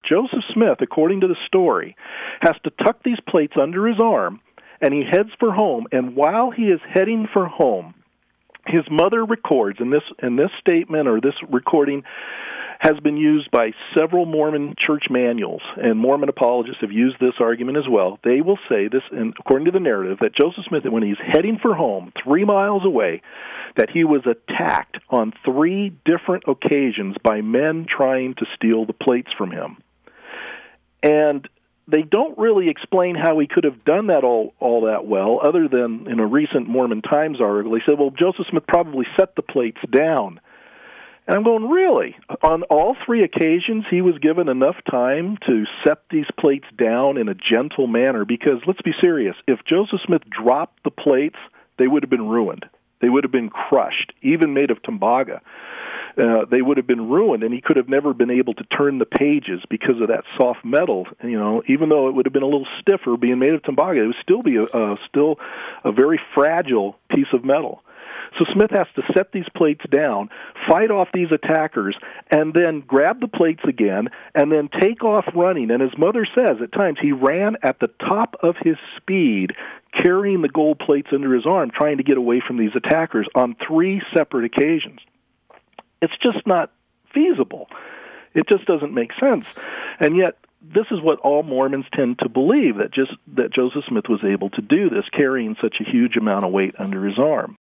Joseph Smith, according to the story, has to tuck these plates under his arm, and he heads for home. And while he is heading for home, his mother records, and this statement or this recording has been used by several Mormon church manuals, and Mormon apologists have used this argument as well. They will say this, and according to the narrative, that Joseph Smith, when he's heading for home 3 miles away, that he was attacked on 3 different occasions by men trying to steal the plates from him. And they don't really explain how he could have done that all that well, other than in a recent Mormon Times article, they said, well, Joseph Smith probably set the plates down. And I'm going, really? On all 3 occasions, he was given enough time to set these plates down in a gentle manner? Because, let's be serious, if Joseph Smith dropped the plates, they would have been ruined. They would have been crushed, even made of tembaga. They would have been ruined, and he could have never been able to turn the pages because of that soft metal. Even though it would have been a little stiffer being made of tembaga, it would still be still a very fragile piece of metal. So Smith has to set these plates down, fight off these attackers, and then grab the plates again, and then take off running. And his mother says at times he ran at the top of his speed, carrying the gold plates under his arm, trying to get away from these attackers on 3 separate occasions. It's just not feasible. It just doesn't make sense. And yet, this is what all Mormons tend to believe, that Joseph Smith was able to do this, carrying such a huge amount of weight under his arm.